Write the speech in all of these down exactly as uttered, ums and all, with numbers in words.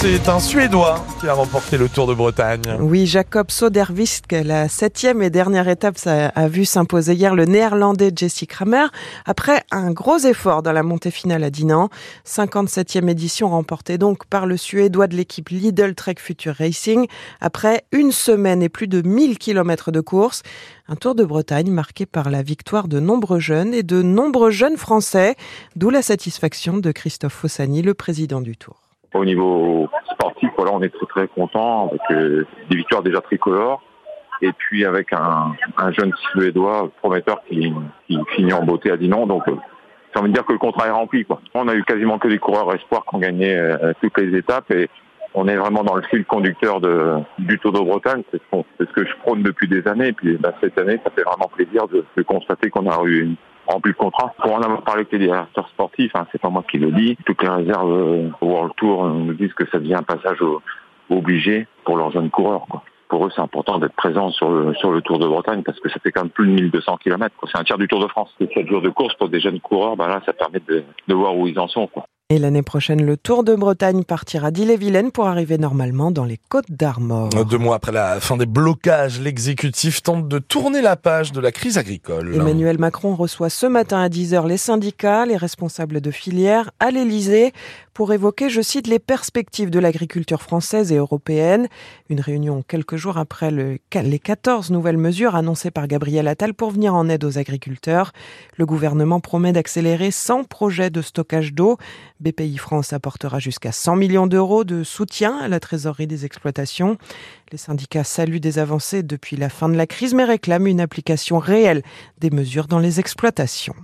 c'est un Suédois qui a remporté le Tour de Bretagne. Oui, Jacob Sodervist, la septième et dernière étape, ça a vu s'imposer hier le Néerlandais Jesse Kramer. Après un gros effort dans la montée finale à Dinan, cinquante-septième édition remportée donc par le Suédois de l'équipe Lidl Trek Future Racing. Après une semaine et plus de mille kilomètres de course, un Tour de Bretagne marqué par la victoire de nombreux jeunes et de nombreux jeunes Français, d'où la satisfaction de Christophe Fossani, le président du Tour. Au niveau sportif, voilà, on est très très content avec euh, des victoires déjà tricolores et puis avec un, un jeune Suédois prometteur qui, qui finit en beauté à Dinan. Donc, euh, ça veut dire que le contrat est rempli, quoi. On a eu quasiment que des coureurs espoirs qui ont gagné euh, toutes les étapes et on est vraiment dans le fil conducteur de, du Tour de Bretagne. C'est ce, qu'on, c'est ce que je prône depuis des années. Et puis bah, cette année, ça fait vraiment plaisir de, de constater qu'on a eu une rempli le contrat. Pour en avoir parlé avec les directeurs sportifs, hein, c'est pas moi qui le dis. Toutes les réserves euh, au World Tour euh, nous disent que ça devient un passage au, obligé pour leurs jeunes coureurs, quoi. Pour eux, c'est important d'être présent sur le, sur le Tour de Bretagne parce que ça fait quand même plus de mille deux cents kilomètres. C'est un tiers du Tour de France. C'est sept jours de course pour des jeunes coureurs. Bah là, ça permet de, de voir où ils en sont, quoi. Et l'année prochaine, le Tour de Bretagne partira d'Ille-et-Vilaine pour arriver normalement dans les Côtes-d'Armor. Deux mois après la fin des blocages, l'exécutif tente de tourner la page de la crise agricole. Emmanuel Macron reçoit ce matin à dix heures les syndicats, les responsables de filière à l'Élysée pour évoquer, je cite, les perspectives de l'agriculture française et européenne. Une réunion quelques jours après le, les quatorze nouvelles mesures annoncées par Gabriel Attal pour venir en aide aux agriculteurs. Le gouvernement promet d'accélérer cent projets de stockage d'eau. B P I France apportera jusqu'à cent millions d'euros de soutien à la trésorerie des exploitations. Les syndicats saluent des avancées depuis la fin de la crise, mais réclament une application réelle des mesures dans les exploitations.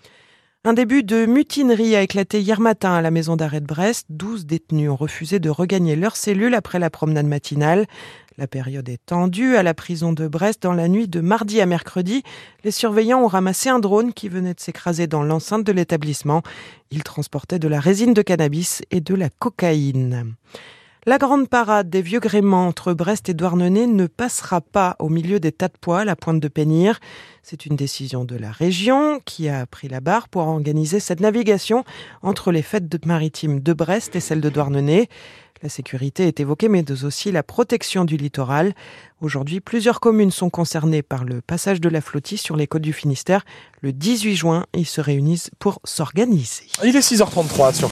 Un début de mutinerie a éclaté hier matin à la maison d'arrêt de Brest. douze détenus ont refusé de regagner leur cellule après la promenade matinale. La période est tendue à la prison de Brest. Dans la nuit de mardi à mercredi, les surveillants ont ramassé un drone qui venait de s'écraser dans l'enceinte de l'établissement. Il transportait de la résine de cannabis et de la cocaïne. La grande parade des vieux gréments entre Brest et Douarnenez ne passera pas au milieu des tas de poils à Pointe-de-Pénire. C'est une décision de la région qui a pris la barre pour organiser cette navigation entre les fêtes maritimes de Brest et celles de Douarnenez. La sécurité est évoquée, mais aussi la protection du littoral. Aujourd'hui, plusieurs communes sont concernées par le passage de la flottille sur les côtes du Finistère. Le dix-huit juin, ils se réunissent pour s'organiser. Il est six heures trente-trois sur